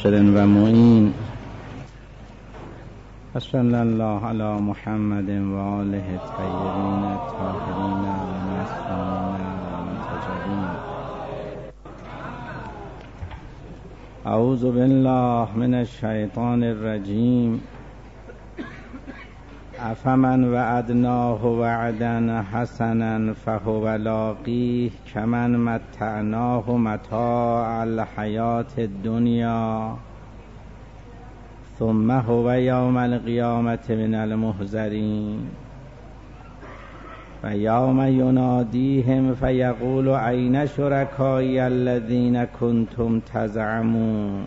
ناصر و معین. صلی الله علی محمد و آله الطیبین الطاهرین و المعصومین و المنتجبین. اعوذ بالله من الشیطان الرجیم. افمن وعدناه وعدا حسنا فهو لاقیه کمن متعناه متاع الحیاة الدنیا ثم هو یوم القیامة من المحضرین و یوم ینادیهم فیقول این شرکایی الذین کنتم تزعمون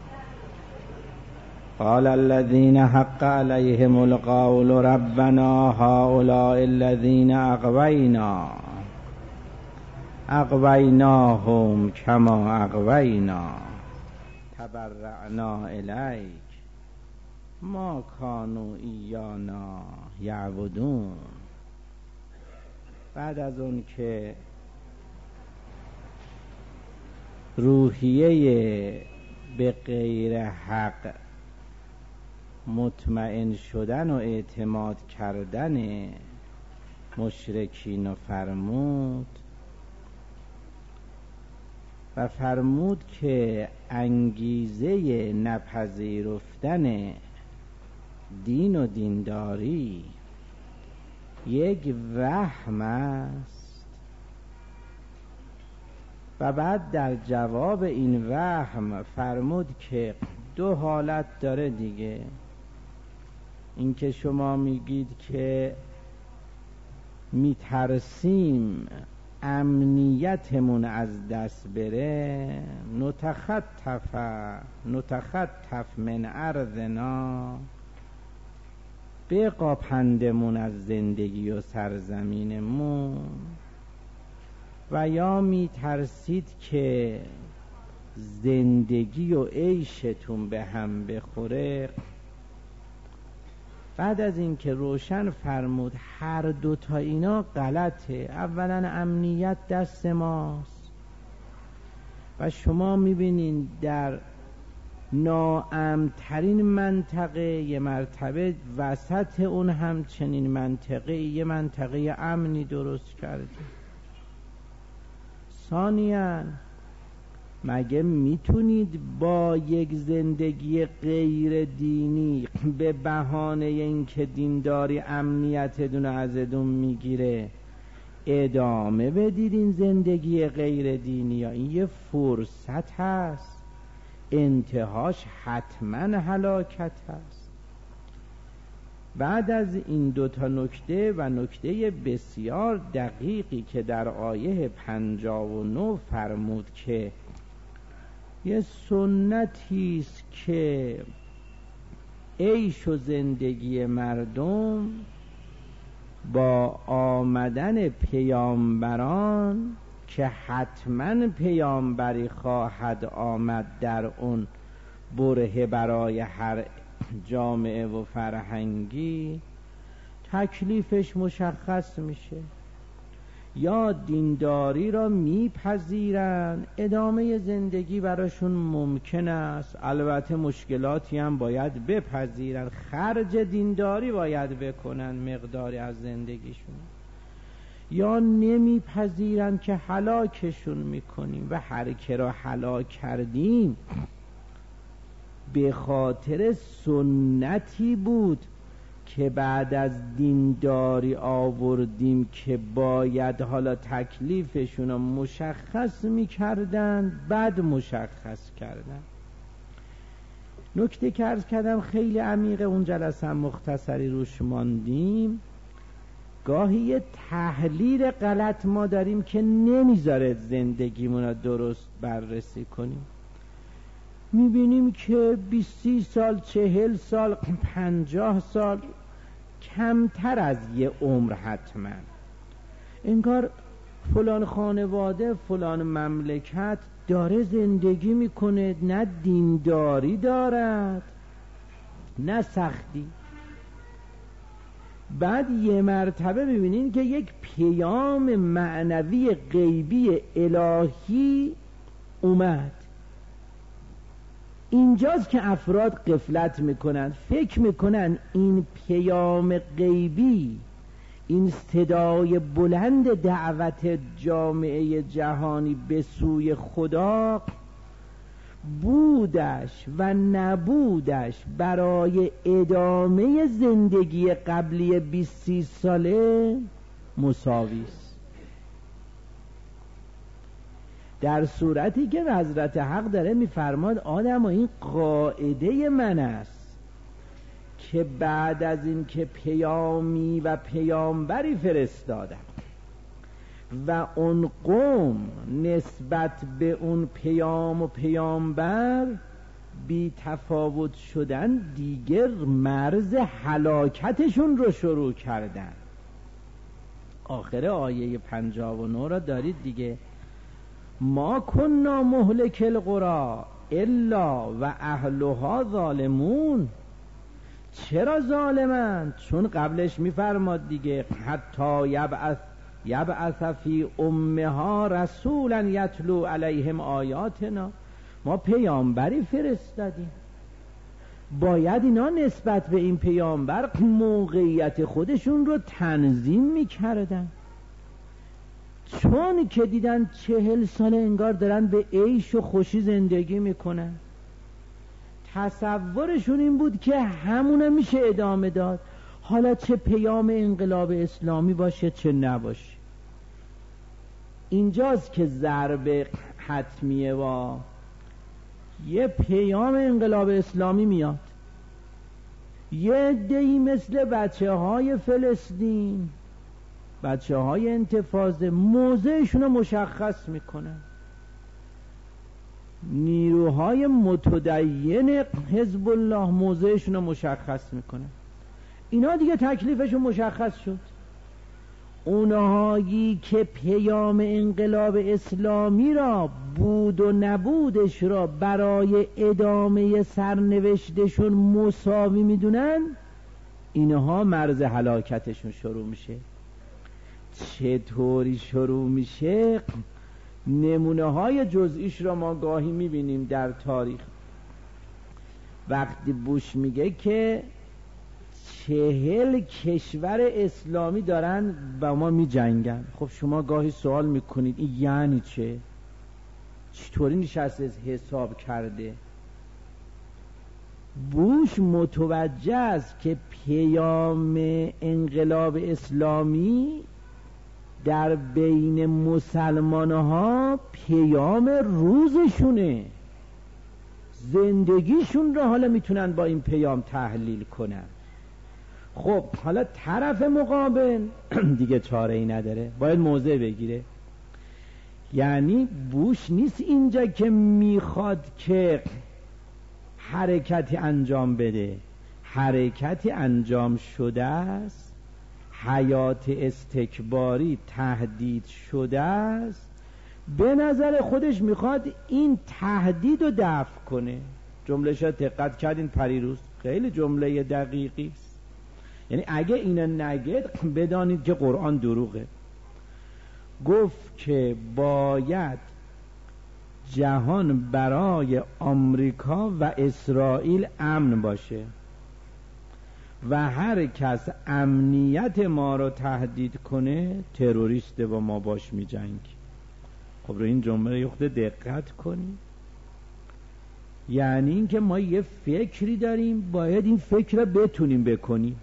قال الذين حق عليهم القول ربنا هؤلاء الذين اغویناهم كما اغوینا تبرأنا الیک ما كانوا ایانا یعبدون. بعد از اون که روحیه به غیر حق مطمئن شدن و اعتماد کردن مشرکین و فرمود که انگیزه نپذیرفتن دین و دینداری یک وهم است و بعد در جواب این وهم فرمود که دو حالت داره دیگه. این که شما میگید که میترسیم امنیتمون از دست بره، نتخطف من ارضنا، بقاپندمون از زندگی و سرزمینمون، و یا میترسید که زندگی و عیشتون به هم بخوره. بعد از این که روشن فرمود هر دوتا اینا غلطه. اولا امنیت دست ماست و شما میبینین در ناامن‌ترین منطقه یه مرتبه وسط اون همچنین منطقه یه منطقه امنی درست کرده. ثانیاً مگه میتونید با یک زندگی غیر دینی به بهانه اینکه دینداری امنیتتون ازتون میگیره ادامه بدید این زندگی غیر دینی؟ یا این یه فرصت هست، انتهاش حتما هلاکت هست. بعد از این دوتا نکته و نکته بسیار دقیقی که در آیه 59 فرمود که یه سنتیست که عیش و زندگی مردم با آمدن پیامبران که حتما پیامبری خواهد آمد در اون بره برای هر جامعه و فرهنگی تکلیفش مشخص میشه. یا دینداری را میپذیرن، ادامه زندگی براشون ممکن است، البته مشکلاتی هم باید بپذیرن، خرج دینداری باید بکنن مقداری از زندگیشون، یا نمیپذیرن که هلاکشون میکنیم و هر که را هلاک کردیم به خاطر سنتی بود که بعد از دینداری آوردیم که باید حالا تکلیفشون رو مشخص میکردن، بعد مشخص کردن. نکته که عرض کردم خیلی عمیقه، اون جلسه هم مختصری روش ماندیم. گاهی یه تحلیل غلط ما داریم که نمیذاره زندگیمون رو درست بررسی کنیم. میبینیم که 20 سال 40 سال 50 سال کمتر از یه عمر حتما انگار فلان خانواده فلان مملکت داره زندگی میکنه، نه دینداری دارد نه سختی. بعد یه مرتبه ببینین که یک پیام معنوی غیبی الهی اومد اینجاست که افراد غفلت میکنن، فکر میکنن این پیام غیبی، این صدای بلند دعوت جامعه جهانی به سوی خدا، بودش و نبودش برای ادامه زندگی قبلی 20-30 ساله مساوی است. در صورتی که حضرت حق داره میفرماد آدم این قاعده من است که بعد از این که پیامی و پیامبری فرستادم و اون قوم نسبت به اون پیام و پیامبر بی تفاوت شدن، دیگر مرز هلاکتشون رو شروع کردن. آخر آیه 59 را دارید دیگه، ما کنا مهلک القری الا و اهلها ظالمون. چرا ظالمند؟ چون قبلش میفرماد دیگه حتی یبعث فی امها رسولا یتلو علیهم آیاتنا. ما پیامبری فرستادیم، باید اینا نسبت به این پیامبر موقعیت خودشون رو تنظیم میکردن. چون که دیدن 40 سال انگار دارن به عیش و خوشی زندگی میکنن، تصورشون این بود که همونه میشه ادامه داد، حالا چه پیام انقلاب اسلامی باشه چه نباشه. اینجاست که ضرب حتمیه و یه پیام انقلاب اسلامی میاد، یه عده‌ای مثل بچه های فلسطین، بچه های انتفاضه موضعشون رو مشخص میکنن، نیروهای متدین حزب الله موضعشون رو مشخص میکنن. اینا دیگه تکلیفشون مشخص شد. اونهایی که پیام انقلاب اسلامی را بود و نبودش را برای ادامه سرنوشتشون مساوی میدونن، اینها مرز هلاکتشون شروع میشه. چطوری شروع میشه؟ نمونه های جزئیش را ما گاهی میبینیم در تاریخ. وقتی بوش میگه که 40 کشور اسلامی دارن با ما میجنگن، خب شما گاهی سوال میکنید این یعنی چه؟ چطوری نشسته حساب کرده؟ بوش متوجه است که پیام انقلاب اسلامی در بین مسلمان ها پیام روزشونه، زندگیشون رو حالا میتونن با این پیام تحلیل کنن. خب حالا طرف مقابل دیگه چاره ای نداره، باید موضع بگیره. یعنی بوش نیست اینجا که میخواد که حرکتی انجام بده، حرکتی انجام شده است، حیات استکباری تهدید شده است، به نظر خودش میخواد این تهدید رو دفع کنه. جمله‌ش دقت کردین پریروز؟ خیلی جمله دقیقی است. یعنی اگه اینو نگید بدانید که قرآن دروغه. گفت که باید جهان برای آمریکا و اسرائیل امن باشه و هر کس امنیت ما رو تهدید کنه تروریسته و ما باش می جنگیم. خب رو این جمله یه خود دقت کنیم. یعنی این که ما یه فکری داریم، باید این فکر رو بتونیم بکنیم.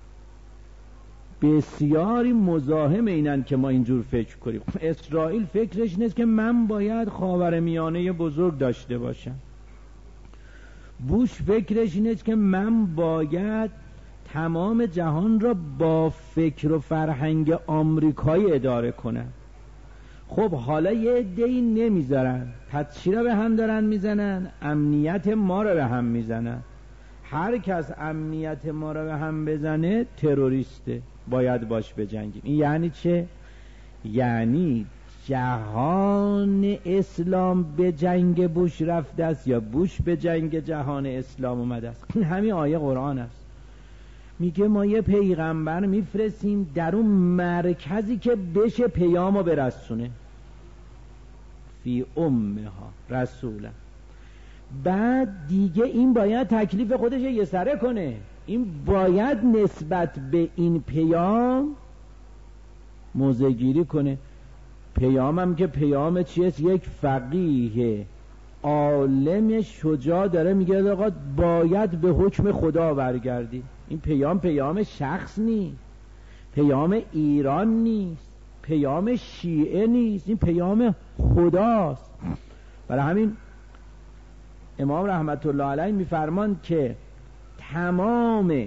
بسیاری مزاحم اینن که ما اینجور فکر کنیم. اسرائیل فکرش نیست که من باید خاورمیانه بزرگ داشته باشم. بوش فکرش نیست که من باید تمام جهان را با فکر و فرهنگ آمریکایی اداره کنم. خب حالا یه عده‌ای نمیذارن، پس چی را به هم دارن میزنن؟ امنیت ما را به هم میزنن. هر کس امنیت ما را به هم بزنه تروریسته، باید باش بجنگیم. این یعنی چه؟ یعنی جهان اسلام به جنگ بوش رفته است یا بوش به جنگ جهان اسلام اومده است. این همین آیه قرآن است. میگه ما یه پیغمبر میفرستیم در اون مرکزی که بشه پیامو برسونه. فی امها رسولا. بعد دیگه این باید تکلیف خودش یه سره کنه، این باید نسبت به این پیام موضع‌گیری کنه. پیامم که پیام چیه؟ یک فقیه عالم شجاع داره میگه آقا باید به حکم خدا برگردی. این پیام شخص نیست، پیام ایران نیست، پیام شیعه نیست، این پیام خداست. برای همین امام رحمت الله علیه میفرماند که تمام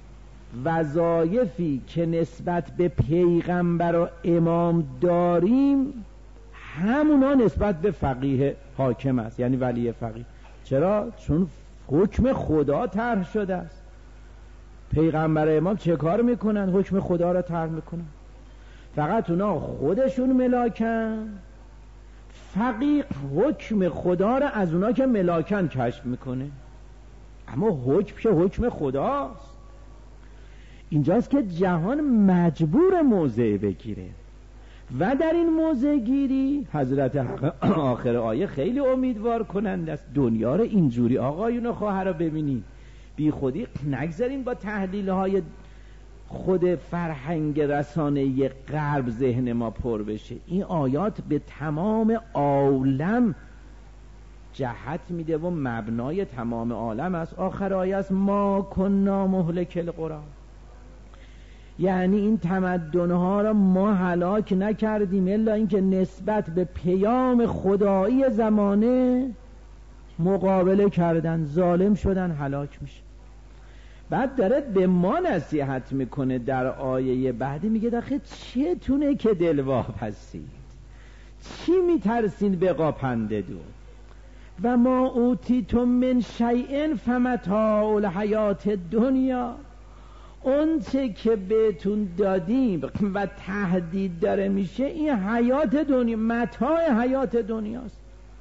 وظایفی که نسبت به پیغمبر و امام داریم همونا نسبت به فقیه حاکم است، یعنی ولی فقیه. چرا؟ چون حکم خدا طرح شده است. پیغمبر و امام چه کار میکنن؟ حکم خدا را طرح میکنن. فقط اونا خودشون ملاکن، فقیه حکم خدا را از اونا که ملاکن کشف میکنه، اما حکم که حکم خداست. اینجاست که جهان مجبور موضع بگیره و در این موضع گیری حضرت آخر آیه خیلی امیدوار کننده است. دنیا رو اینجوری آقایون و خواهرها ببینید، بی خودی نگذاریم با تحلیل های خود فرهنگ رسانه غرب ذهن ما پر بشه. این آیات به تمام عالم جهت میده و مبنای تمام عالم است. آخر آیه است ما کنا مهلک القری، یعنی این تمدنها را ما هلاک نکردیم الا اینکه نسبت به پیام خدایی زمانه مقابله کردن، ظالم شدن، هلاک میشه. بعد داره به ما نصیحت میکنه در آیه بعدی، میگه داخل چتونه که دلواپ هستید، چی میترسین بقا پنده دو و ما اوتیتم من شیء فمتاع الحیات دنیا، اون چه که بهتون دادیم و تهدید داره میشه این حیات دنیا، متاع حیات دنیاست.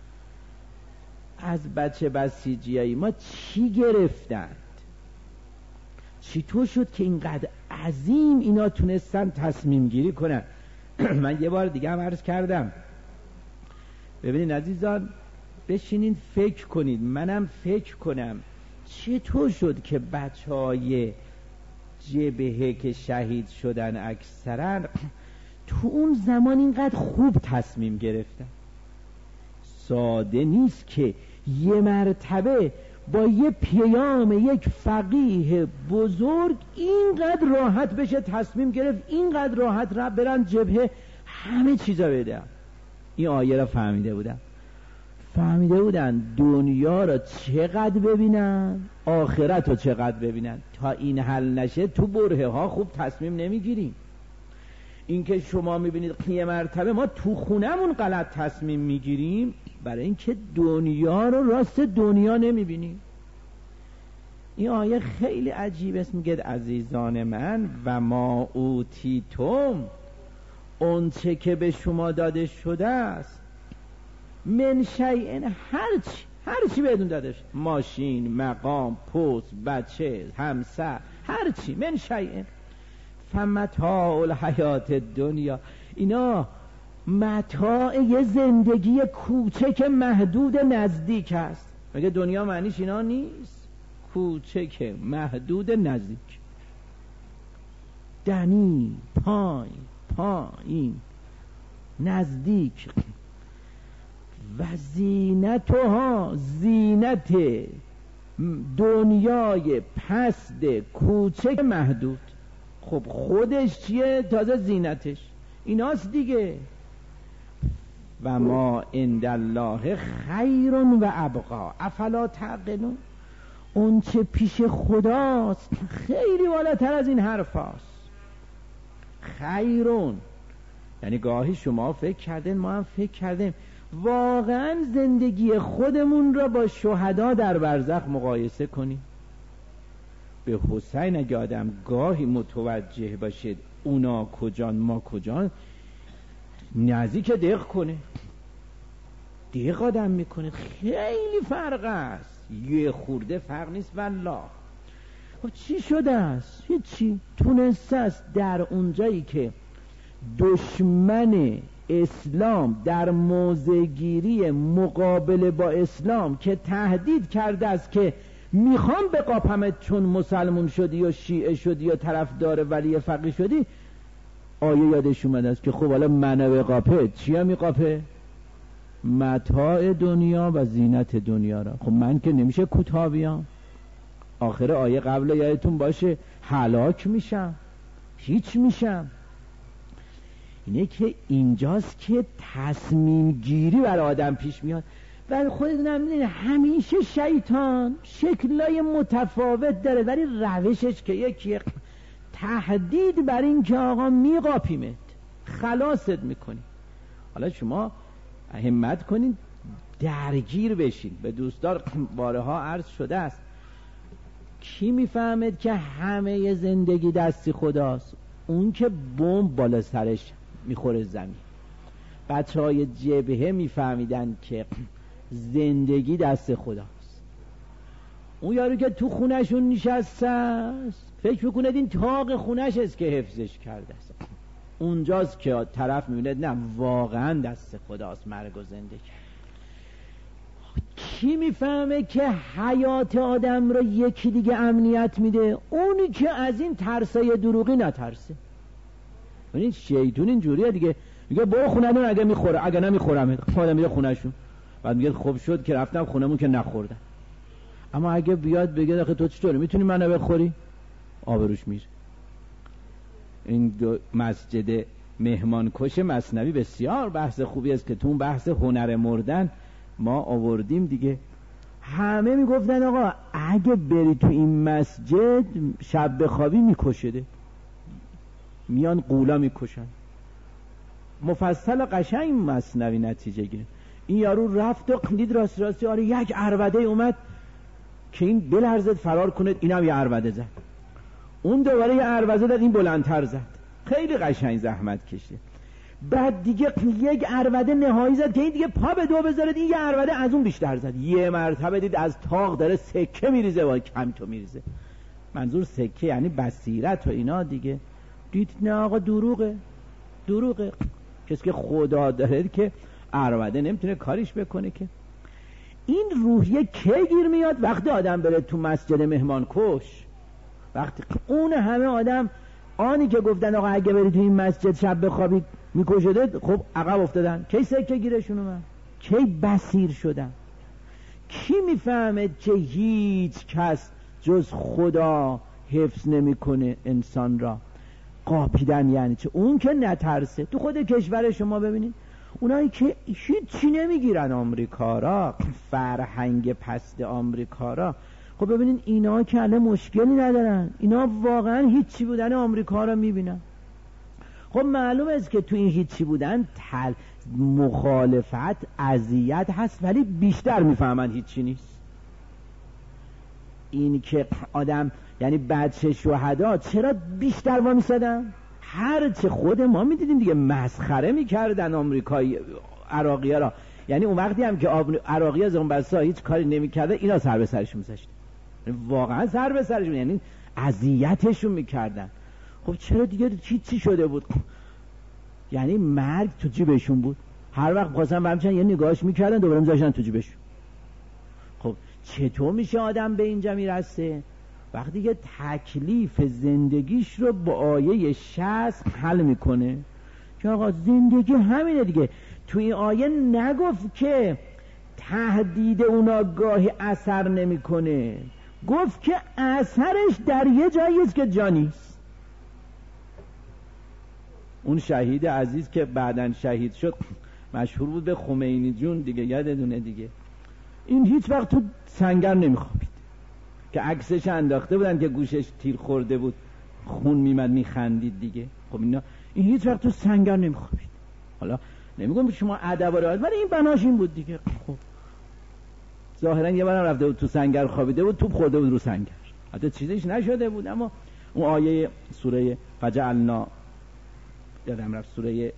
از بچه بسیجیایی ما چی گرفتند؟ چطور شد که اینقدر عظیم اینا تونستن تصمیم گیری کنن؟ من یه بار دیگه هم عرض کردم، ببینید عزیزان، بشینین فکر کنید، منم فکر کنم چطور شد که بچهای جبهه که شهید شدن اکثرا تو اون زمان اینقدر خوب تصمیم گرفتن. ساده نیست که یه مرتبه با یه پیام یک فقیه بزرگ اینقدر راحت بشه تصمیم گرفت، اینقدر راحت را برن جبهه همه چیزا بده. این آیه را فهمیده بودن دنیا را چقدر ببینن، آخرت را چقدر ببینن. تا این حل نشه تو برهه ها خوب تصمیم نمیگیریم. این که شما میبینید یه مرتبه ما تو خونمون غلط تصمیم میگیریم برای اینکه دنیا رو راست دنیا نمیبینیم. این آیه خیلی عجیب است، میگه عزیزان من و ما اوتیتم، اون چه که به شما داده شده است، من شیء، هر چی بهتون داده شد، ماشین، مقام، پست، بچه، همسر، هر چی، من شیء فمتاع الحیات دنیا، اینا متاع یه زندگی کوچک محدود نزدیک است. مگه دنیا معنیش اینا نیست؟ کوچک محدود نزدیک، دنی، پایین، نزدیک. و زینتها، زینت دنیای پست کوچک محدود. خب خودش چیه؟ تازه زینتش ایناست دیگه. و ما عند الله خیر و ابقا افلا تعقلون، اون چه پیش خداست خیلی بالاتر از این حرف هاست. خیرون یعنی گاهی شما فکر کردین، ما هم فکر کردیم، واقعا زندگی خودمون را با شهدا در برزخ مقایسه کنیم. به حسین اگه آدم گاهی متوجه باشید اونا کجان ما کجان، نزدیک دق کنه، دق آدم میکنه، خیلی فرق است، یه خورده فرق نیست والله. خب چی شده است؟ چی تونسته است در اونجایی که دشمن اسلام در موضع‌گیری مقابله با اسلام که تهدید کرده است که میخوام بقاپمت چون مسلمون شدی یا شیعه شدی یا طرفدار ولی فقیه شدی، آیه یادش اومده است که خب حالا منو بقاپه چیا میقاپه؟ متاع دنیا و زینت دنیا را. خب من که نمیشه کوتاه بیام. آخر آیه قبل یادتون باشه هلاک میشم، هیچ میشم. اینه که اینجاست که تصمیم گیری برای آدم پیش میاد. و خودتون میدونید همیشه شیطان شکلای متفاوت داره ولی روشش که یکیه، تهدید بر این که آقا میقاپیمت، خلاصت میکنی. حالا شما همت کنید درگیر بشین. به دوستدار بارها عرض شده است کی میفهمد که همه زندگی دستی خداست؟ اون که بمب بالا سرش میخوره زمین. بچهای جبهه میفهمیدن که زندگی دست خداست. اون یارو که تو خونهشون نشسته است فکر میکنه این تاق خونهش است که حفظش کرده است. اونجاست که طرف میبینه نه واقعا دست خداست مرگ و زندگی. کی میفهمه که حیات آدم رو یکی دیگه امنیت میده؟ اونی که از این ترسای دروغی نترسه. این شیطون اینجوریه دیگه، میگه برو خونه‌مون اگه میخوره، اگه نمیخورم خودم میره خونهشون. بعد میگه خوب شد که رفتم خونه‌مون که نخوردن. اما اگه بیاد بگه آخه تو چطوری میتونی منو بخوری؟ آبروش میره. این مسجد مهمانکش مثنوی بسیار بحث خوبی است که تو اون بحث هنر مردن ما آوردیم دیگه. همه میگفتن آقا اگه بری تو این مسجد شب بخوابی میکشده، میان قولا میکشن. مفصل قشنگ مثنوی نتیجه گیره. این یارو رفت و دید راستی آره یک عربده اومد که این بلرزد فرار کنه، اینم یه عربده زد، اون دوباره یه عربده زد، این بلندتر زد. خیلی قشنگ زحمت کشه. بعد دیگه یک عربده نهایی زد که این دیگه پا به دو بذارد، این یه عربده از اون بیشتر زد. یه مرتبه دید از تاق داره سکه میریزه و کم تو میریزه. منظور سکه یعنی بصیرت و اینا دیگه. دید نه آقا دروغه. کسی که خدا داره که عربده نمیتونه کاریش بکنه که. این روحیه کی گیر میاد؟ وقتی آدم بره تو مسجد مهمان کش، وقتی اون همه آدم آنی که گفتن آقا اگه بری تو این مسجد شب بخوابید میکشده، خب عقب افتادن. کی سکه گیرشون اومد؟ کی بصیر شدن؟ کی میفهمه که هیچ کس جز خدا حفظ نمیکنه انسان را؟ قاپیدن یعنی چه؟ اون که نترسه. تو خود کشور شما ببینید اونایی که هیچی نمیگیرن آمریکا را، فرهنگ پست آمریکا را، خب ببینید اینا که الان مشکلی ندارن، اینا واقعا هیچی بودن آمریکا را میبینن. خب معلومه است که تو این هیچی بودن مخالفت اذیت هست، ولی بیشتر میفهمن هیچی نیست. این که آدم یعنی بچه شهدا چرا بیشتر وامیستدن؟ هرچه خود ما میدیدیم دیگه مسخره میکردن آمریکایی عراقی ها را. یعنی اون وقتی هم که عراقی از اون بسا هیچ کاری نمیکرده، اینا سر به سرشون میذاشتن، واقعا سر به سرشون، یعنی اذیتشون میکردن. خب چرا دیگه چی شده بود؟ یعنی مرگ تو جیبشون بود. هر وقت خواستن برمیشن یه نگاهش میکردن دوباره میذاشتن تو جیبشون. خب چطور میشه آدم به اینجا میرسه؟ وقتی که تکلیف زندگیش رو با آیه 60 حل میکنه که آقا زندگی همینه دیگه. تو این آیه نگفت که تهدید اونا گاهی اثر نمیکنه، گفت که اثرش در یه جایی است که جانیست. اون شهید عزیز که بعدن شهید شد مشهور بود به خمینی جون دیگه، یادتونه دیگه. این هیچ وقت تو سنگر نمیخوابید که عکسش انداخته بودن که گوشش تیر خورده بود، خون میمد میخندید دیگه. خب این هیچ وقت تو سنگر نمیخوابید. حالا نمیگم شما ادب و رعایت، ولی این بناش این بود دیگه. خب ظاهرا یه بارم رفته بود تو سنگر خوابیده بود، توپ خورده بود رو سنگر، حتی چیزیش نشده بود. اما اون آیه سوره فجعلنا، یادم رفت، سوره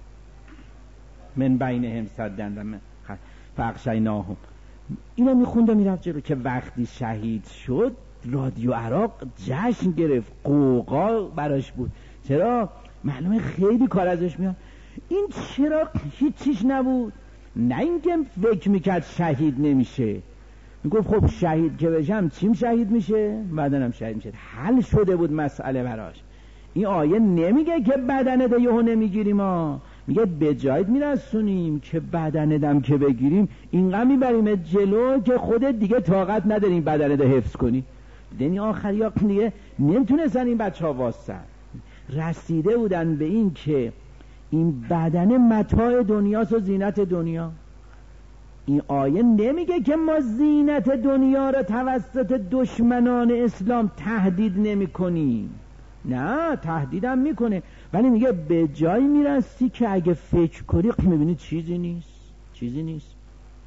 من بینهم سدن فاغشیناهم، اینو میخوند و میرفت جلو که وقتی شهید شد رادیو عراق جشن گرفت، قوقا براش بود. چرا؟ معلومه خیلی کار ازش میاد. این چرا هیچیش نبود؟ نه اینکه فکر میکرد شهید نمیشه، میگفت خب شهید که بشم چیم شهید میشه؟ بدنم شهید میشه. حل شده بود مسئله براش. این آیه نمیگه که بدنت یهو نمیگیریم ها، میگه به جایت میرسونیم که بدنتم که بگیریم اینقدر میبریم جلو که خودت دیگه طاقت نداریم بدنت حفظ کنی. یعنی آخری ها دیگه نمیتونستن این بچه ها واسن، رسیده بودن به این که این بدن متاع دنیاست و زینت دنیا. این آیه نمیگه که ما زینت دنیا را توسط دشمنان اسلام تهدید نمی کنیم، نه تهدیدم میکنه، ولی میگه به جای میرسی که اگه فکر کنی میبینی چیزی نیست.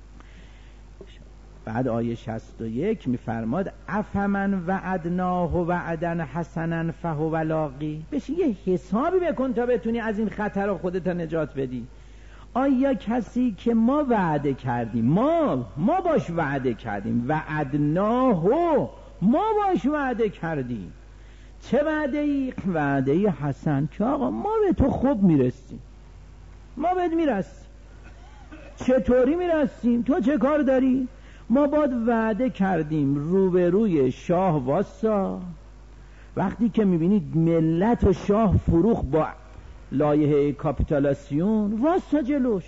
بعد آیه 61 میفرماد افمن وعدناه وعدن حسنا فهو لاقی. بشه یه حسابی بکن تا بتونی از این خطر خودت نجات بدی. آیا کسی که ما وعده کردیم، ما باش وعده کردیم، وعدناه ما باش وعده کردیم، چه وعده ای؟ وعده ای حسن، که آقا ما به تو خوب میرسیم، ما بهت میرسیم. چطوری میرسیم؟ تو چه کار داری؟ ما باید وعده کردیم روبروی شاه واسا، وقتی که میبینید ملت و شاه فروخ با لایحه کاپیتولاسیون واسا جلوش،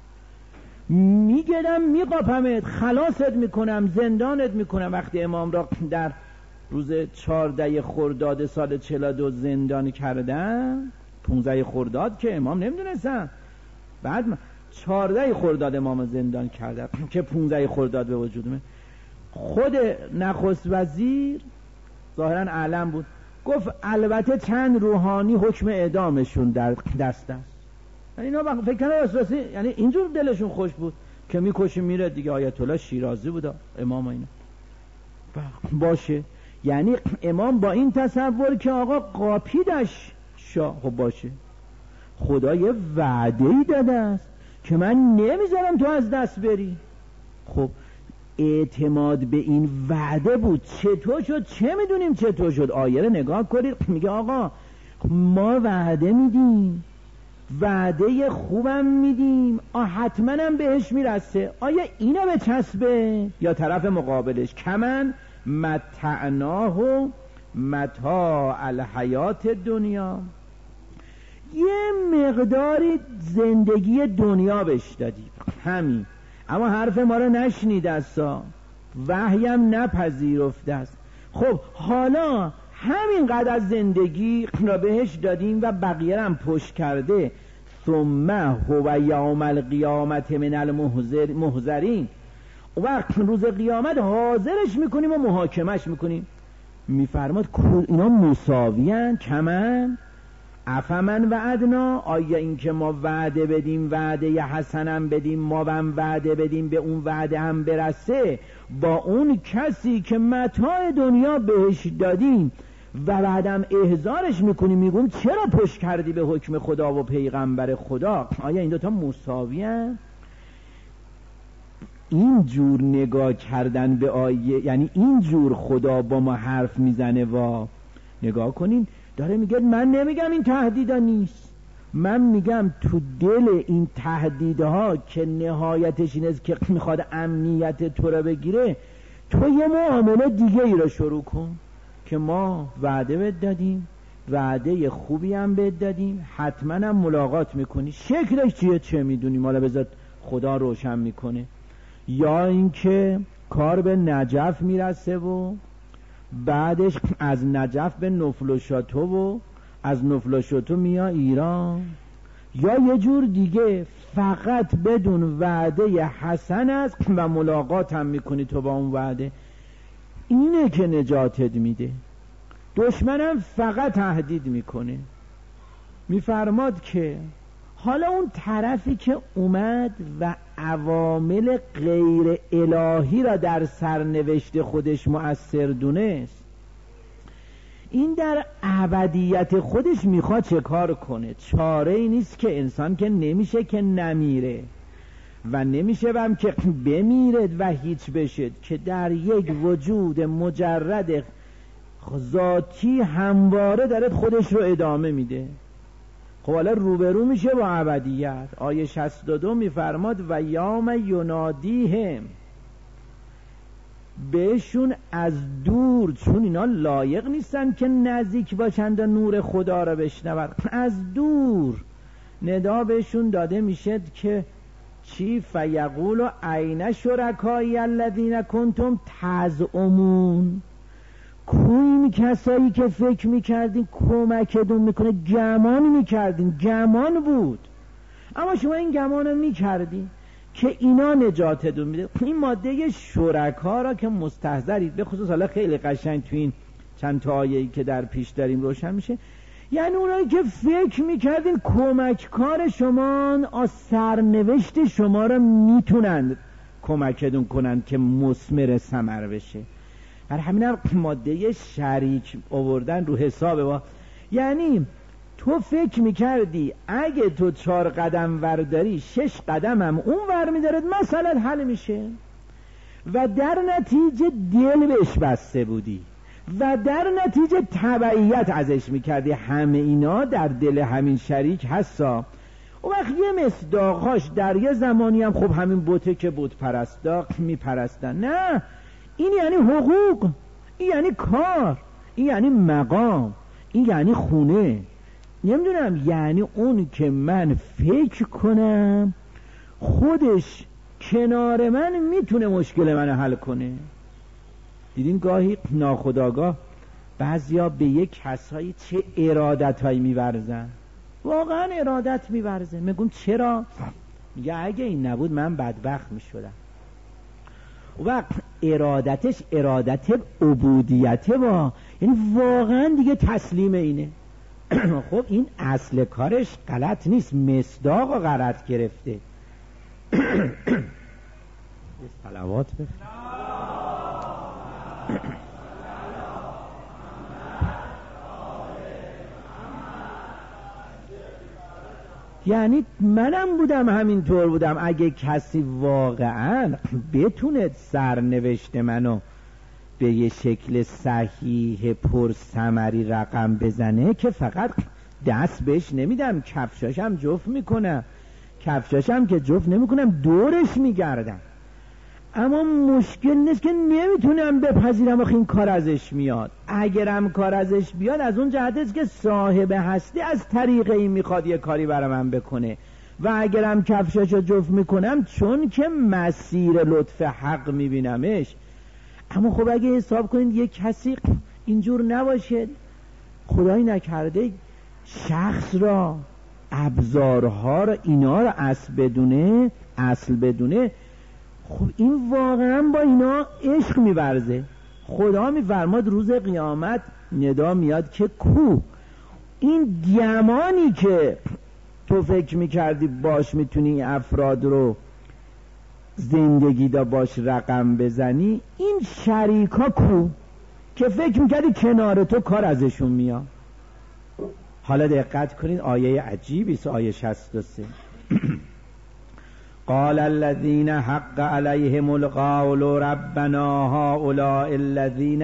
میگدم میقاپمت، خلاصت میکنم، زندانت میکنم. وقتی امام را در روز 14 خرداد سال 42 زندان کردن، 15 خرداد که امام نمیدونستن، بعد 14 خرداد امام زندان کردن که 15 خرداد به وجود اومد. خود نخست وزیر ظاهرا اعلم بود، گفت البته چند روحانی حکم اعدامشون در دست است. یعنی اینا فکر کنه اساسی، یعنی اینجور دلشون خوش بود که میکشیم میره دیگه. آیت الله شیرازی بود امام اینا باشه، یعنی امام با این تصور که آقا قاپیدش شاه، خب باشه، خدا یه وعده‌ای داده است که من نمیذارم تو از دست بری. خب اعتماد به این وعده بود. چطور شد؟ چه میدونیم چطور شد؟ آیه رو نگاه کنید، میگه آقا ما وعده میدیم، وعده خوبم میدیم، حتما هم بهش میرسه. آیا اینا به چسبه یا طرف مقابلش؟ کمن متعناه متاع الحیات دنیا، یه مقداری زندگی دنیا بهش دادی، همین. اما حرف ما رو نشنیده است، وحیم نپذیرفته است. خب حالا همینقدر از زندگی را بهش دادیم و بقیه هم پشت کرده. ثم هو یوم القیامت من المحضرین، وقت روز قیامت حاضرش میکنیم و محاکمش میکنیم. میفرماد اینا مساویان، کمن افمن وعدنا، آیا این که ما وعده بدیم، وعده حسنم بدیم، ما هم وعده بدیم به اون وعده هم برسه، با اون کسی که متاع دنیا بهش دادیم و بعدم احضارش میکنیم، میگیم چرا پشت کردی به حکم خدا و پیغمبر خدا؟ آیا این دوتا مساویان؟ این جور نگاه کردن به آیه، یعنی این جور خدا با ما حرف میزنه. و نگاه کنین، داره میگه من نمیگم این تهدیدا نیست، من میگم تو دل این تهدیدها که نهایتش اینه که میخواد امنیت تو رو بگیره، تو یه معامله دیگه ای رو شروع کن که ما وعده بهت دادیم، وعده خوبی هم بهت دادیم، حتما هم ملاقات میکنی، شکلش چیه چه میدونیم، حالا بذار خدا روشن میکنه. یا اینکه کار به نجف میرسه و بعدش از نجف به نفلوشاتو و از نفلوشاتو میا ایران، یا یه جور دیگه فقط بدون وعده حسن است و ملاقات هم میکنی تو با اون وعده. اینه که نجاتت میده. دشمنم فقط تهدید میکنه. میفرماد که حالا اون طرفی که اومد و عوامل غیر الهی را در سرنوشت خودش مؤثر دونست، این در ابدیت خودش میخواد چه کار کنه؟ چاره ای نیست که انسان که نمیشه که نمیره و نمیشه هم که بمیرد و هیچ بشد، که در یک وجود مجرد ذاتی همواره داره خودش رو ادامه میده. خب خب حالا روبرو میشه با ابدیت. آیه 62 میفرماد و یوم ینادیهم، بهشون از دور، چون اینا لایق نیستن که نزدیک باشند و نور خدا را بشنوند، از دور ندا بهشون داده میشه که چی؟ فیقول عین شرکای الذین کنتم تزعمون، کوین کسایی که فکر میکردین کمکتون میکنه، گمان میکردین، گمان بود، اما شما این گمان رو میکردین که اینا نجاتتون میده. این ماده شرکا را که مستحضرید، به خصوص حالا خیلی قشنگ تو این چند تا آیه‌ای که در پیش داریم روشن میشه، یعنی اونایی که فکر میکردین کمککار شما، سرنوشت شما را میتونند کمکتون کنند که مثمر ثمر بشه. برای همین هم ماده شریک آوردن رو حساب با، یعنی تو فکر میکردی اگه تو 4 قدم ورداری 6 قدم هم اون ور میدارد مسئله حل میشه، و در نتیجه دل بهش بسته بودی و در نتیجه تبعیت ازش میکردی. همه اینا در دل همین شریک هستا. اون وقت یه مصداقاش در یه زمانی هم خب همین بوته که بود پرستا میپرستن. نه، این یعنی حقوق، این یعنی کار، این یعنی مقام، این یعنی خونه، نمیدونم، یعنی اون که من فکر کنم خودش کنار من میتونه مشکل من حل کنه. دیدین گاهی ناخودآگاه بعضیا به یک کسایی چه ارادت هایی میورزن، واقعا ارادت میورزه. میگم چرا؟ میگه اگه این نبود من بدبخت میشدم. و ارادتش ارادت عبودیته، با یعنی واقعا دیگه تسلیم اینه. خب این اصل کارش غلط نیست، مصداق و غلط گرفته. صلوات بخیر. یعنی منم بودم همینطور بودم. اگه کسی واقعا بتونه سرنوشت منو به یه شکل صحیح پرثمری رقم بزنه که فقط دست بهش نمیدم، کفشاشم جفت میکنم، کفشاشم که جفت نمیکنم دورش میگردم. اما مشکل نیست که نمیتونم بپذیرم آخه این کار ازش میاد. اگرم کار ازش بیاد از اون جهت است که صاحب هستی از طریق این میخواد یه کاری برای من بکنه، و اگرم کفشاشو جفت میکنم چون که مسیر لطف حق میبینمش. اما خب اگه حساب کنید یک کسی اینجور نباشه، خدایی نکرده شخص را، ابزارها را، اینا را اصل بدونه، خب این واقعا با اینا عشق می‌ورزه. خدا می‌فرماد روز قیامت ندا میاد که کو این گمانی که تو فکر می‌کردی باش میتونی افراد رو زندگی دا باش رقم بزنی، این شریکا کو که فکر می‌کردی کنار تو کار ازشون میاد. حالا دقت کنید آیه عجیبی است، آیه 63. قال الذين حق عليهم القول ربنا هؤلاء الذين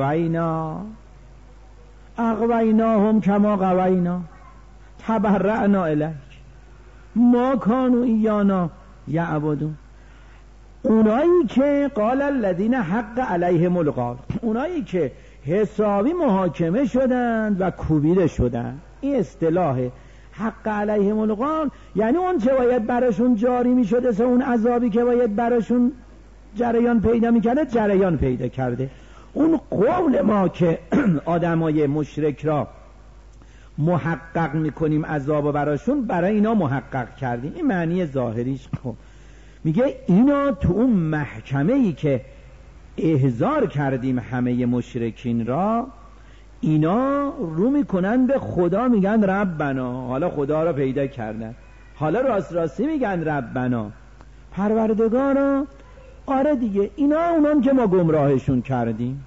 اغويناهم كما غوينا تبرأنا إليك ما كانوا إيانا يعبدون. اونایی که قال الذين حق عليهم القول، اونایی که حسابی محاکمه شدند و کوبیده شدند، این اصطلاحه. حق علیهم القول یعنی اون چه باید براشون جاری می شده، اون عذابی که باید براشون جریان پیدا می کرده جریان پیدا کرده. اون قول ما که آدمای مشرک را محقق می کنیم عذاب براشون، برای اینا محقق کردیم. این معنی ظاهریش. خب میگه اینا تو اون محکمه‌ای که احضار کردیم همه مشرکین را، اینا رو میکنن به خدا، میگن ربنا. حالا خدا را پیدا کردن، حالا راستی میگن ربنا، پروردگارا. آره دیگه، اینا اونان که ما گمراهشون کردیم،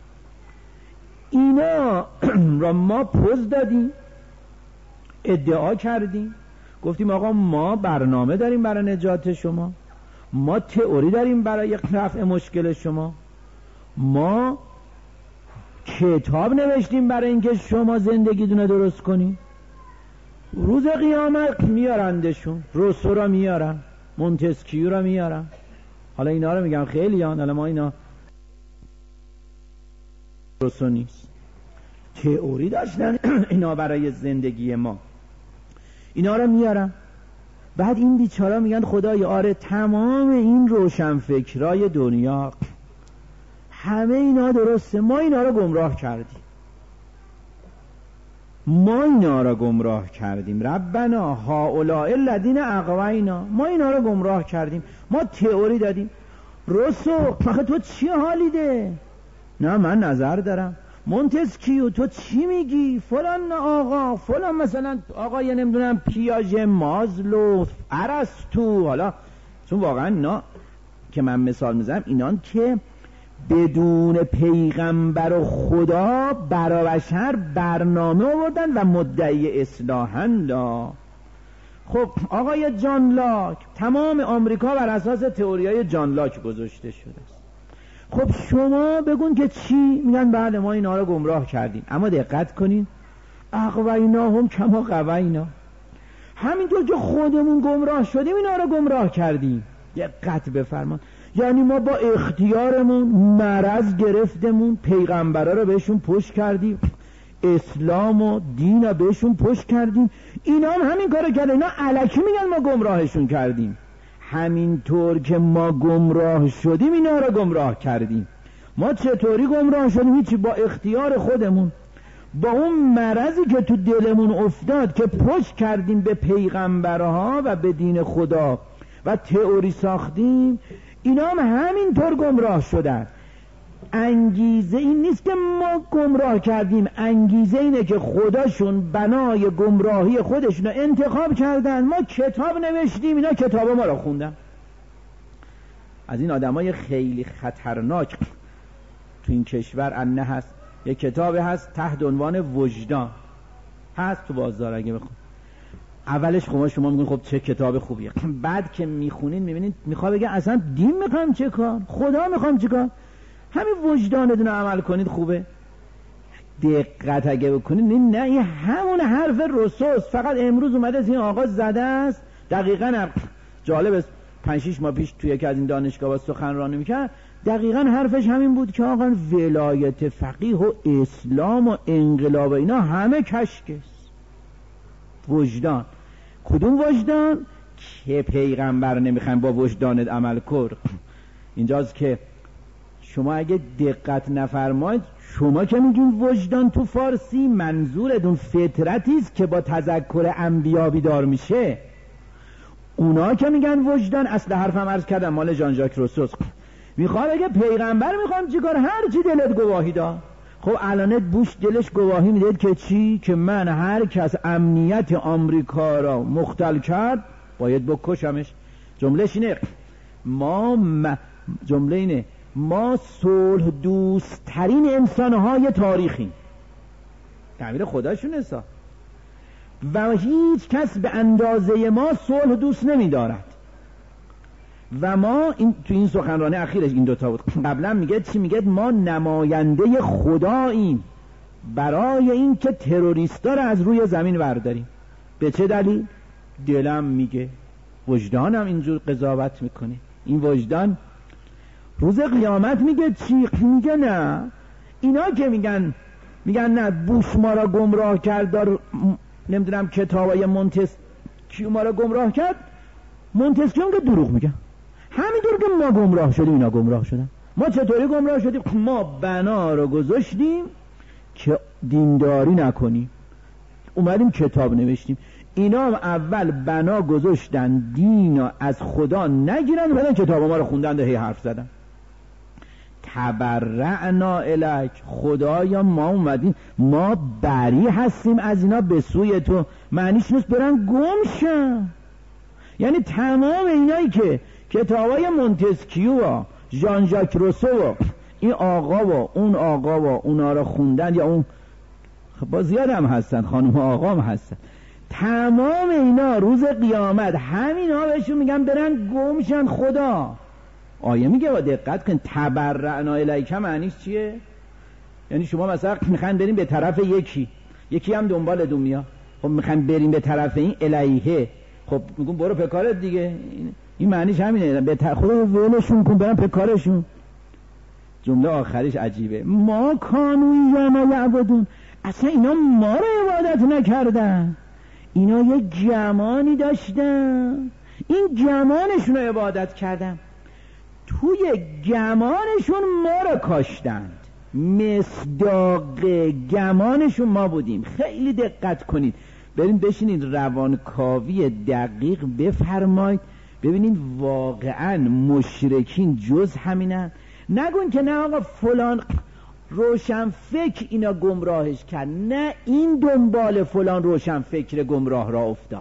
اینا را ما پوز دادیم، ادعا کردیم، گفتیم آقا ما برنامه داریم برای نجات شما، ما تئوری داریم برای رفع مشکل شما، ما کتاب نوشتیم برای اینکه شما زندگیتون رو درست کنید. روز قیامت میارندشون، روسو را میارن، مونتسکیو را میارن. حالا اینا رو میگم خیلی حالا ما اینا روسو نیست، تئوری داشتن اینا برای زندگی ما، اینا رو میارن. بعد این بیچارا میگن خدای آره تمام این روشنفکرای دنیا همه اینا درسته، ما اینا رو گمراه کردیم، ما اینا رو گمراه کردیم، ربنا هؤلاء الذین اغوینا، ما اینا رو گمراه کردیم، ما تئوری دادیم. روسو آخه تو چی حالیده؟ نه من نظر دارم. مونتسکیو تو چی میگی؟ فلان آقا، فلان مثلا آقای نمیدونم پیاژه، مازلو، ارسطو. حالا چون واقعا اینا که من مثال میزنم اینان که بدون پیغمبر و خدا برای بشر برنامه آوردن و مدعی اصلاحن. لا خب آقای جان لاک، تمام آمریکا بر اساس تئوریای جان لاک گذاشته شده است. خب شما بگون که چی؟ میگن بله ما اینا رو گمراه کردیم. اما دقت کنین، اغوینا هم کما غوینا، همینطور که خودمون گمراه شدیم اینا رو گمراه کردیم. دقت بفرمان، یعنی ما با اختیارمون مرض گرفتمون، پیغمبرا رو بهشون پشت کردیم، اسلام و دین رو بهشون پشت کردیم، اینا هم همین کارو کردن. اینا الکی میگن ما گمراهشون کردیم. همینطور که ما گمراه شدیم اینا رو گمراه کردیم. ما چطوری گمراه شدیم؟ هیچی، با اختیار خودمون، با اون مرضی که تو دلمون افتاد که پشت کردیم به پیغمبرها و به دین خدا و تئوری ساختیم، اینا هم همینطور گمراه شدن. انگیزه این نیست که ما گمراه کردیم، انگیزه اینه که خداشون بنای گمراهی خودشون رو انتخاب کردن. ما کتاب نوشتیم، اینا کتاب ما رو خوندن. از این آدمای خیلی خطرناک تو این کشور انه هست. یک کتاب هست تحت عنوان وجدان، هست تو بازار اگه بخون. اولش شما میگین خب چه کتاب خوبیه، بعد که میخونین میبینین میخواد بگه اصلا دین میخوام چه کار، خدا میخوام چه کار، همین وجدانتون عمل کنید خوبه. دقت اگه بکنید نه این همون حرف رسوس، فقط امروز اومده از این آقا زده است. دقیقاً جالب است، 5-6 ماه پیش توی یکی از این دانشگاه با سخنرانی میکرد، دقیقاً حرفش همین بود که آقا ولایت فقیه و اسلام و انقلاب اینا همه کشکست. وجدان، کدوم وجدان؟ که پیغمبر نمیخوایم با وجدانت عمل کن. اینجاست که شما اگه دقت نفرمایید، شما که میگین وجدان تو فارسی منظورتون فطرتی است که با تذکر انبیا بیدار میشه. اونا که میگن وجدان، اصل حرفم عرض کردم مال ژان ژاک روسو، میخواد اگه پیغمبر میخوام چیکار، هر چی دلت گواهی داد. خب الان بوش دلش گواهی میده که چی؟ که من هر کس امنیت آمریکا را مختل کرد باید بکشمش. جملهش اینه، جمله اینه ما صلح دوست ترین انسانهای تاریخیم. تعبیر خداشون حسا، و هیچ کس به اندازه ما صلح دوست نمی دارد. و ما تو این سخنرانی اخیرش این دوتا بود. قبلا میگه چی؟ میگه ما نماینده خداییم برای این که تروریستا رو از روی زمین برداریم. به چه دلیل؟ دلم میگه، وجدانم اینجور قضاوت میکنه. این وجدان روز قیامت میگه چی؟ میگه نه، اینا که میگن نه بوش ما را گمراه کرد، دار نمیدونم کتابای مونتسکیو ما را گمراه کرد. مونتسکیو که دروغ میگه، همینطور که ما گمراه شدیم اینا گمراه شدن. ما چطوری گمراه شدیم؟ ما بنا رو گذاشتیم که دینداری نکنیم، اومدیم کتاب نوشتیم. اینا هم اول بنا گذاشتن دین از خدا نگیرن، بعدن کتاب ما رو خوندن، هی حرف زدن. تبرعنا الیک، خدایا ما اومدیم، ما بری هستیم از اینا به سوی تو. معنیش نیست برن گم شن. یعنی تمام اینایی که کتابای مونتسکیو و ژان ژاک روسو و این آقا و اون آقا و اونا رو خوندن، یا اون با زیاد هم هستن، خانم آقا هم هستن، تمام اینا روز قیامت همینا بهشون میگن برن گمشن. خدا آیه میگه با دقت کن، تبرعنا الیک معنیش چیه؟ یعنی شما مثلا میخواین برین به طرف یکی هم دنبالتون میاد، خب میخوایم بریم به طرف این الیه، خب میگم برو پکارت دیگه، این معنیش همینه، به خدا ولشون کن برن پکارشون. جمله آخریش عجیبه، ما کانو یا یعبدون، اصلا اینا ما رو عبادت نکردن، اینا یه گمانی داشتن، این گمانشون رو عبادت کردن، توی گمانشون ما رو کاشتند، مصداق گمانشون ما بودیم. خیلی دقت کنید، بریم بشینید روانکاوی دقیق بفرمایید ببینید واقعا مشرکین جز همینن. نگون که نه آقا فلان روشن فکر اینا گمراهش کرد، نه این دنبال فلان روشن فکر گمراه را افتاد.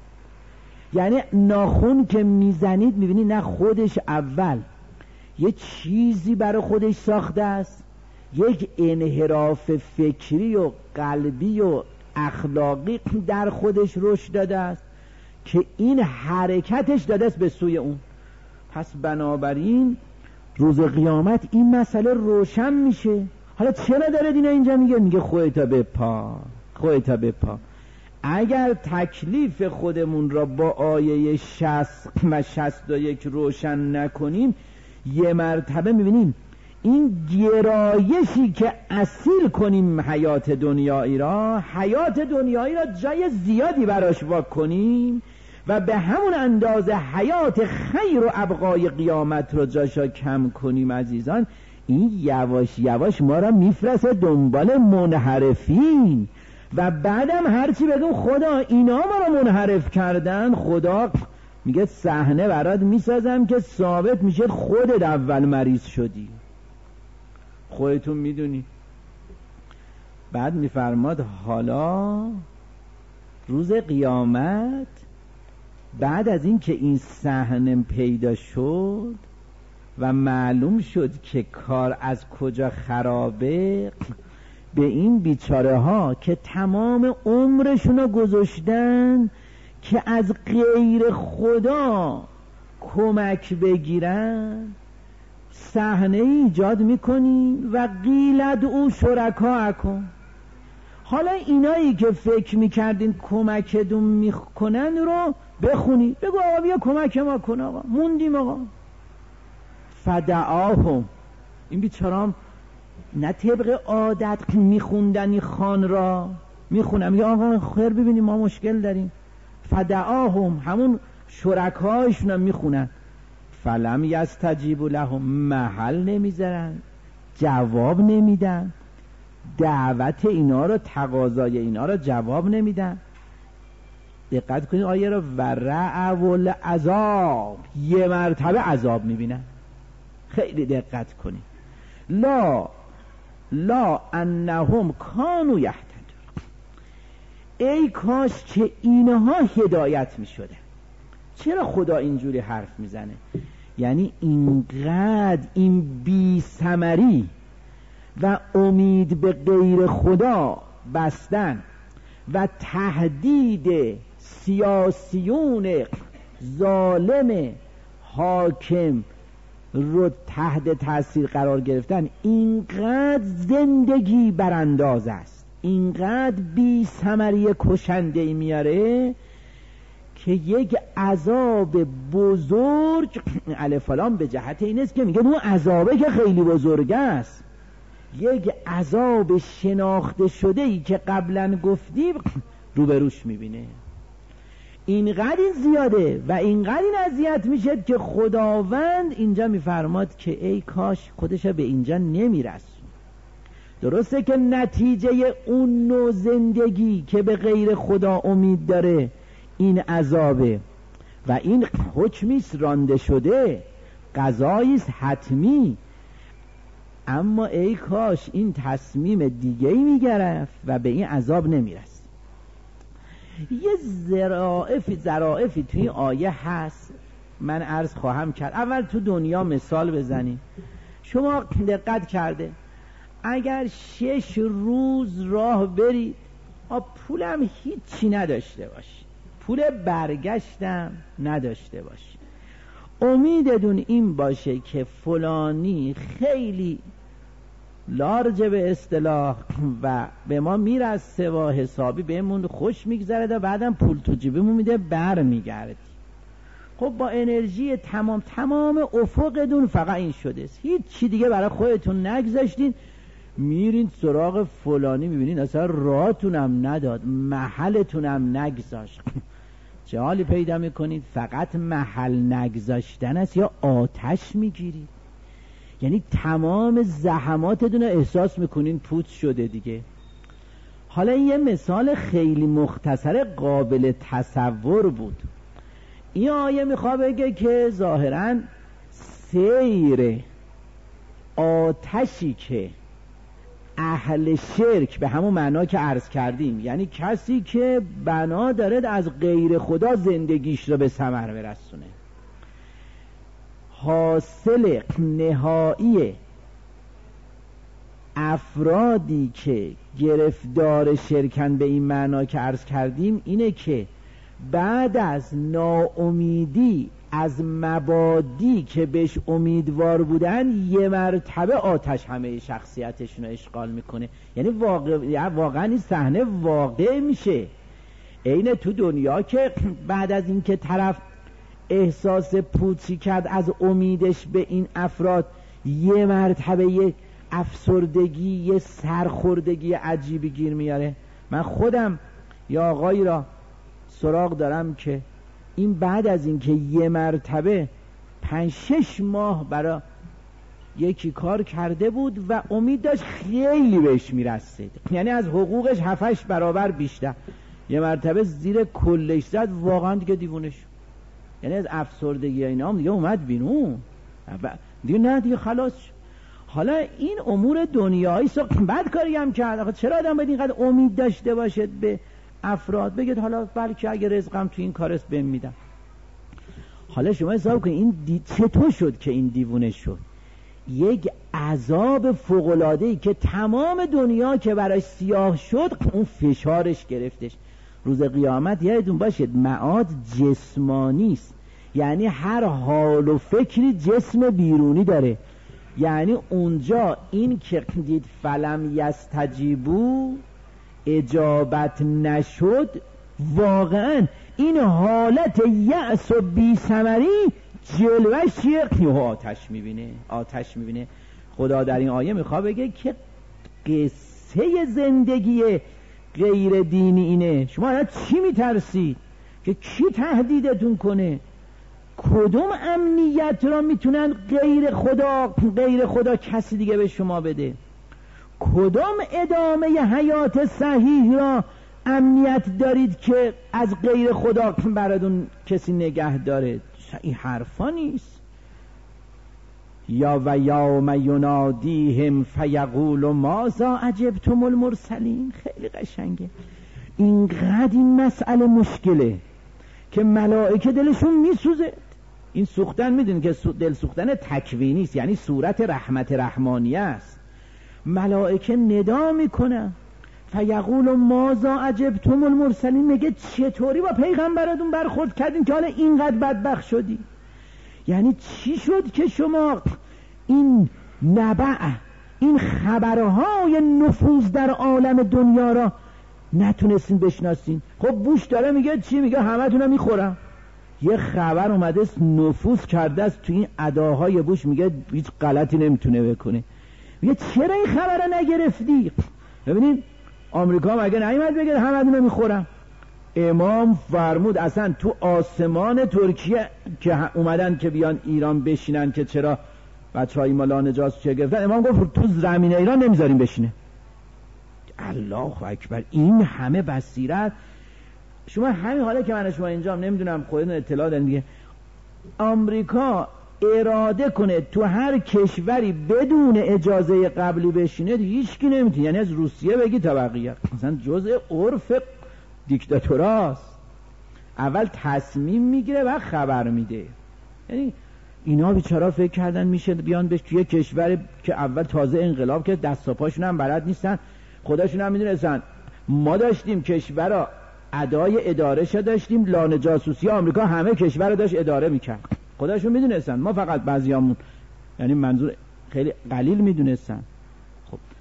یعنی ناخون که میزنید میبینید نه خودش اول یه چیزی برای خودش ساخته است، یک انحراف فکری و قلبی و اخلاقی در خودش رشد داده است که این حرکتش داده است به سوی اون. پس بنابراین روز قیامت این مسئله روشن میشه. حالا چرا داره دینا اینجا میگه خودتا بپا، خودتا بپا. اگر تکلیف خودمون را با آیه 60 و 61 روشن نکنیم، یه مرتبه میبینیم این گرایشی که اصیل کنیم حیات دنیایی را جای زیادی براش واک کنیم و به همون اندازه حیات خیر و ابقای قیامت رو جاشا کم کنیم عزیزان، این یواش یواش ما را میفرسته دنبال منحرفین و بعدم هرچی بگم خدا اینا ما را منحرف کردن، خدا میگه صحنه برات میسازم که ثابت میشه خودت اول مریض شدی، خودتون میدونی. بعد میفرماد حالا روز قیامت بعد از این که این صحنه پیدا شد و معلوم شد که کار از کجا خرابه، به این بیچاره ها که تمام عمرشون رو گذاشتن که از غیر خدا کمک بگیرن، صحنه ایجاد میکنیم و قیلد او شرکاءکم. حالا اینایی که فکر میکردین کمکتون میکنن رو بخونی، بگو آقا بیا کمک ما کن، آقا موندیم آقا. فدعاهم، این بیچارام نه طبق عادت میخوندنی خان را میخونم، یا آقا خیر ببینیم ما مشکل داریم. فدعاهم همون شرکایشون هم میخونن، فلم یستجیبوا لهم، محل نمیذارن، جواب نمیدن، دعوت اینا رو تقاضای اینا رو جواب نمیدن. دقت کنید آیه رو، ورعوا العذاب، یه مرتبه عذاب میبینن. خیلی دقت کنید، لا انهم کانوا یهتدون، ای کاش که اینها هدایت میشدن. چرا خدا اینجوری حرف میزنه؟ یعنی اینقدر این بی ثمری و امید به غیر خدا بستن و تهدید سیاسیون ظالم حاکم رو تحت تاثیر قرار گرفتن، اینقدر زندگی برانداز است، اینقدر بی ثمری کشنده میاره که یک عذاب بزرگ، الف و لام به جهت این است که میگه اون عذابه که خیلی بزرگ است، یک عذاب شناخته شده ای که قبلا گفتیم روبروش میبینه. اینقدر این زیاده و اینقدر این اذیت میشه که خداوند اینجا میفرماد که ای کاش خودش به اینجا نمیرسون. درسته که نتیجه اون نوع زندگی که به غیر خدا امید داره این عذابه و این حکمیست رانده شده، قضاییست حتمی، اما ای کاش این تصمیم دیگه ای میگرفت و به این عذاب نمیرسید. یه ظرافی توی آیه هست من عرض خواهم کرد. اول تو دنیا مثال بزنیم. شما دقت کرده اگر 6 روز راه برید پولم هیچی نداشته باشی، پول برگشتم نداشته باشی، امیدتون این باشه که فلانی خیلی لارج به اصطلاح و به ما میرسه و حسابی بهمون خوش میگذره و بعدم پول تو جیبمون میده بر میگردی. خب با انرژی تمام افقتون فقط این شده است، هیچ چی دیگه برای خودتون نگذاشتین، میرین سراغ فلانی میبینین اصلا راهتونم نداد، محلتونم نگذاشت. چه حالی پیدا میکنید؟ فقط محل نگذاشتن است یا آتش میگیرید، یعنی تمام زحماتتون رو احساس میکنین پوچ شده دیگه. حالا این یه مثال خیلی مختصر قابل تصور بود. این آیه میخواد بگه که ظاهراً سیر آتشی که اهل شرک به همون معنا که عرض کردیم، یعنی کسی که بنا داره از غیر خدا زندگیش رو به ثمر برسونه، حاصل نهایی افرادی که گرفتار شرکن به این معنا که عرض کردیم اینه که بعد از ناامیدی از مبادی که بهش امیدوار بودن یه مرتبه آتش همه شخصیتشون رو اشغال میکنه. یعنی واقعا این صحنه واقع میشه. اینه تو دنیا که بعد از اینکه طرف احساس پوچی کرد از امیدش به این افراد، یه مرتبه یه افسردگی، یه سرخوردگی عجیبی گیر میاره. من خودم یا آقایی را سراغ دارم که این بعد از اینکه یه مرتبه 5-6 ماه برای یکی کار کرده بود و امید داشت خیلی بهش میرسید، یعنی از حقوقش 7-8 برابر بیشتر، یه مرتبه زیر کلش زد، واقعا دیگه دیوونه شد. یعنی از افسردگی اینا هم دیگه اومد بینون دیگه، نه دیگه خلاص شد. حالا این امور دنیایی بعد کاری هم کرد. چرا آدم باید اینقدر امید داشته باشد به افراد؟ بگید حالا بلکه اگه رزقم تو این کارست بهم میدم. حالا شما حساب کنید این چطور شد که این دیوونه شد؟ یک عذاب فوق‌العاده‌ای که تمام دنیا که براش سیاه شد اون فشارش گرفتش. روز قیامت یادتون باشید معاد جسمانی است، یعنی هر حال و فکری جسم بیرونی داره. یعنی اونجا این که دید فلم یستجیبو اجابت نشد، واقعا این حالت یأس و بی ثمری جلوش چیه؟ آتش میبینه. خدا در این آیه میخواد بگه که قصه زندگی غیر دینی اینه. شما الان چی میترسید؟ که کی تهدیدتون کنه؟ کدوم امنیت را میتونن غیر خدا کسی دیگه به شما بده؟ کدام ادامه حیات صحیح را امنیت دارید که از غیر خدا براتون کسی نگه داره؟ این حرفا نیست. یا و یوم ینادیهم فیقول ماذا اجبتم المرسلین. خیلی قشنگه. اینقدر این مسئله مشکله که ملائکه دلشون میسوزه. این سوختن میدونی که دل سوختن تکوینی است، یعنی صورت رحمت رحمانیه است. ملائکه ندا میکنن فیقول ماذا اجبتم المرسلین، میگه چطوری با پیغمبراتون برخورد کردین که حالا اینقدر بدبخت شدی؟ یعنی چی شد که شما این نبع، این خبرهای نفوذ در عالم دنیا را نتونستین بشناسین؟ خب بوش داره میگه چی؟ میگه همتون رو میخورم. یه خبر اومده نفوذ کرده است تو این اداهای بوش، میگه هیچ غلطی نمیتونه بکنه. میگه چرا این خبر رو نگرفتی؟ ببینید آمریکا مگه نیومد بگه همتون رو میخورم؟ امام فرمود اصلا تو آسمان ترکیه که اومدن که بیان ایران بشینن که چرا بچهای ما لانجاست چه گرفتن، امام گفت تو زمین ایران نمیذاریم بشینه. الله اکبر. این همه بصیرت. شما همین حالا که من شما اینجا نمیدونم خودتون اطلاع دارین دیگه، آمریکا اراده کنه تو هر کشوری بدون اجازه قبلی بشینه، هیچ کی نمیتونه. یعنی از روسیه بگی تا بقیه، مثلا جزء عرف دیکتاتوراست. اول تصمیم میگیره و خبر میده. یعنی اینا بیچارا فکر کردن میشه بیان به توی کشور که اول تازه انقلاب که دست و پاشون هم بلد نیستن، خودشون هم میدونستن. ما داشتیم کشورا ادای ادارهش داشتیم، لانه جاسوسی آمریکا همه کشور رو داشت اداره میکرد، خودشون میدونستن. ما فقط بعضیامون، یعنی منظور خیلی قلیل میدونستن. خب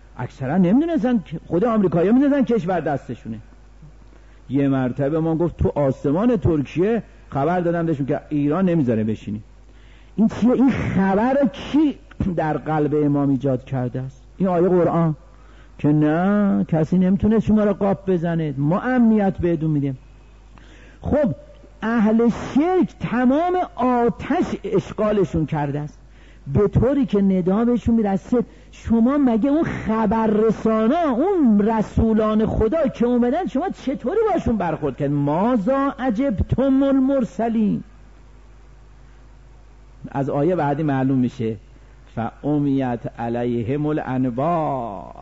اکثرا نمیدونستن، خود آمریکایی‌ها میدونن کشور دستشونه. یه مرتبه ما گفت تو آسمان ترکیه خبر دادم بهشون که ایران نمیذاره بشینی. این چیه؟ این خبر رو کی در قلب امام ایجاد کرده است؟ این آیه قرآن که نه کسی نمیتونه شما را قاپ بزنه، ما امنیت بهتون میدیم. خب اهل شرک تمام آتش اشغالشون کرده است، به طوری که ندا بهشون میرسه شما مگه اون خبررسانا، اون رسولان خدا که اومدن، شما چطوری باشون برخورد کرد؟ مازا عجبتم المرسلین. از آیه بعدی معلوم میشه فامیت علیهم الانباء،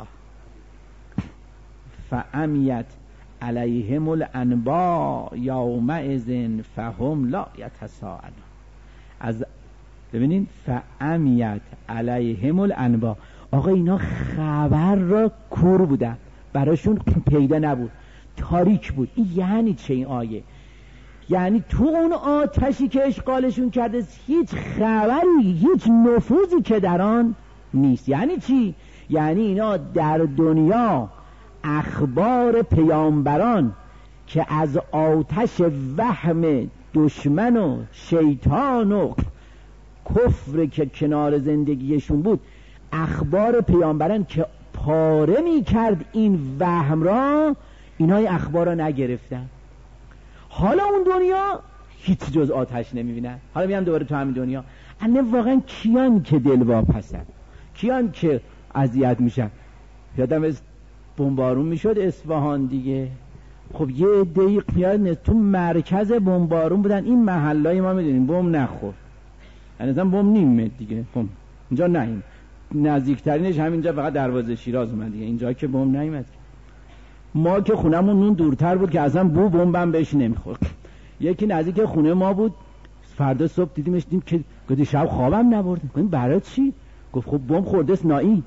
فامیت علیهم الانباء یومئذ فهم لا یتساءلون. از ببینین فامیت علیهم الانباء، آقا اینا خبر را کور بودن، براشون پیدا نبود، تاریک بود. این یعنی چه این آیه؟ یعنی تو اون آتشی که اشغالشون کرده هیچ خبری، هیچ نفوذی که در آن نیست. یعنی چی؟ یعنی اینا در دنیا اخبار پیامبران که از آتش وهم دشمن و شیطان و کفر که کنار زندگیشون بود، اخبار پیامبران که پاره می کرد این وهم را، اینای اخبار را نگرفتن. حالا اون دنیا هیچ جز آتش نمیبینن. حالا میام دوباره تو همین دنیا، انه واقعا کیان که دل واپسن، کیان که اذیت میشن؟ یادم از بمبارون میشد اصفهان دیگه. خب یه عده‌ای قیاد تو مرکز بمبارون بودن، این محلای ما میدونیم بمب نخور، یعنی اصلا بمب نیمه دیگه، بمب اینجا نهیم، نزدیکترینش همینجا فقط دروازه شیراز اومد دیگه، اینجا که بمب نیومد. ما که خونمون نون دورتر بود که اصلا بو بمبم بهش نمیخورد. یکی نزدیک خونه ما بود، فردا صبح دیدیمش، دیدیم که گفت شب خوابم نبردم. گفتم برای چی؟ گفت خب بمب خورده است نایی.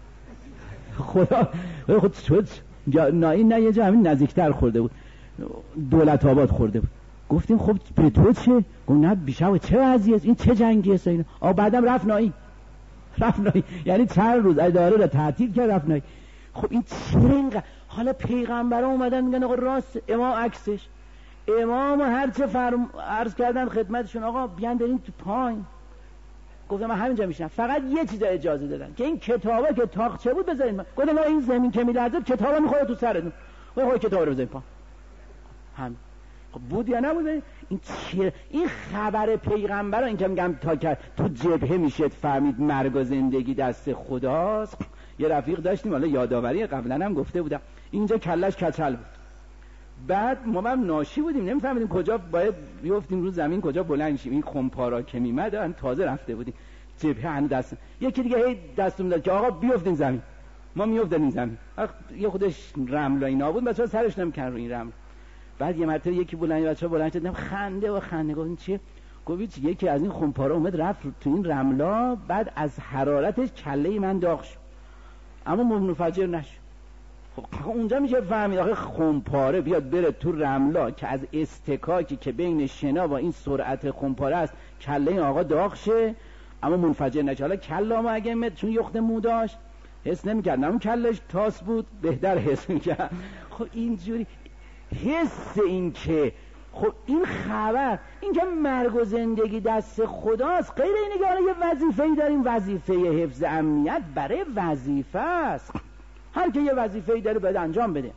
خدا خود نایی نه، یه جا همین نزدیکتر خورده بود، دولت آباد خورده بود. گفتیم خب به تو چه؟ گفت نه بیشتر چه وضعی است، این چه جنگی است اینا. بعدم رفت نایی، یعنی چند روز اداره را تعطیل کرد رفت نایی. خب این چه اینقدر؟ حالا پیغمبران اومدن میگن آقا راست، امام عکسش، امام هرچه عرض کردن خدمتشون آقا بیان برین تو پایین. گفتم من همینجا میشنم، فقط یه چیز اجازه دادن که این کتابا که تاقچه بود بذارین. گفتم این زمین که میلرزه کتابا میخوره تو سرتون، خب کتابا رو بذارین پایین. هم خب بود یا نبود؟ این چیه؟ این خبر پیغمبر، این که میگم تا که تو جبهه میشد فهمید مرگ و زندگی دست خداست. یه رفیق داشتیم، حالا یادآوری قبلا هم گفته بودم، اینجا کلش کچل بود. بعد ما هم ناشی بودیم، نمیفهمیدیم کجا باید بیفتیم رو زمین، کجا بلند شیم. این خمپارا که میمد تازه رفته بودیم جبهه، هنوز دست یکی دیگه هی دستم داد که آقا بیفتیم زمین. ما میافتادیم زمین، یه خودش رمل اینا بود، بچه‌ها سرش نمیکن رو این رمل. بعد یه مرتبه یکی بچه‌ها بلند شدن خنده و خنده. گفتن چیه؟ گفت یکی از این خمپارا اومد رفت تو این رملا، بعد از حرارتش کله من داغ شد اما منفجر نشد. خب اونجا میشه فهمید آخه خمپاره بیاد بره تو رملا که از استکاکی که بین شنا با این سرعت خمپاره است کله این آقا داغ شه اما منفجر نشه. حالا کله ما اگه چون یخت مو داشت حس نمیکرد، نه اون کلش تاس بود بهتر حس میکرد. خب اینجوری حس این که خب این خبر، این که مرگ و زندگی دست خداست، غیر اینه که حالا یه وظیفه‌ای داریم، وظیفه حفظ امنیت برای وظیفه است. هر که یه وظیفه‌ای داره باید انجام بده.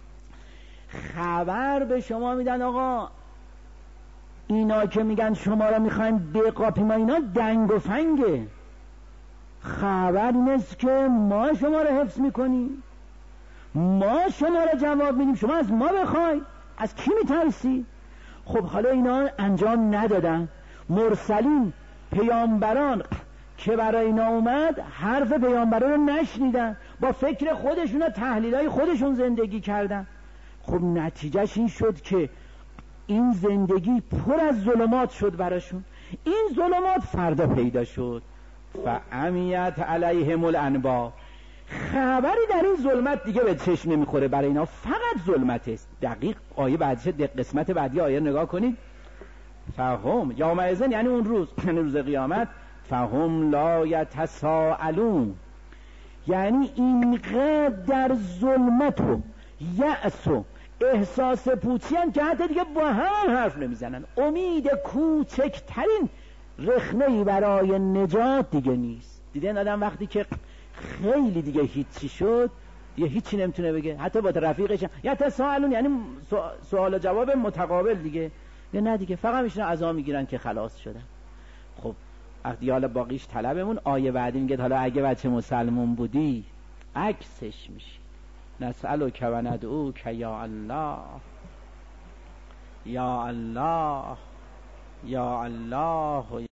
خبر به شما میدن آقا اینا که میگن شما را میخوایم بقاپیم، اینا دنگ و فنگه. خبر نیست که ما شما را حفظ میکنیم، ما شما را جواب میدیم، شما از ما بخوای. از کی میترسی؟ خب حالا اینا انجام ندادن. مرسلین پیامبران که برای اینا اومد حرف پیامبران رو نشنیدن، با فکر خودشون و تحلیلای خودشون زندگی کردن. خب نتیجهش این شد که این زندگی پر از ظلمات شد براشون. این ظلمات فردا پیدا شد، فعمیت علیهم الانباء. خبری در این ظلمت دیگه به چشم نمیخوره، برای اینا فقط ظلمت است. دقیق آیه بعدش، قسمت بعدی آیه نگاه کنید. فهم یومئذ، یعنی اون روز، یعنی روز قیامت، فهم لا یتساءلون، یعنی اینقدر در ظلمت و یأس و احساس پوچی هم که حتی دیگه با هم حرف نمیزنن. امید کوچکترین رخنه‌ای برای نجات دیگه نیست. دیدن آدم وقتی که خیلی دیگه هیچی شد دیگه هیچی نمیتونه بگه، حتی با رفیقش یا تساءلون، یعنی سوال و جواب متقابل دیگه نه دیگه، فقط میشنن عزا میگیرن که خلاص شدن. خب وقتی حالا باقیش طلبمون، آیه بعدی میگه حالا اگه بچه مسلمون بودی عکسش میشی، نسألک و ندعوک یا الله یا الله یا الله.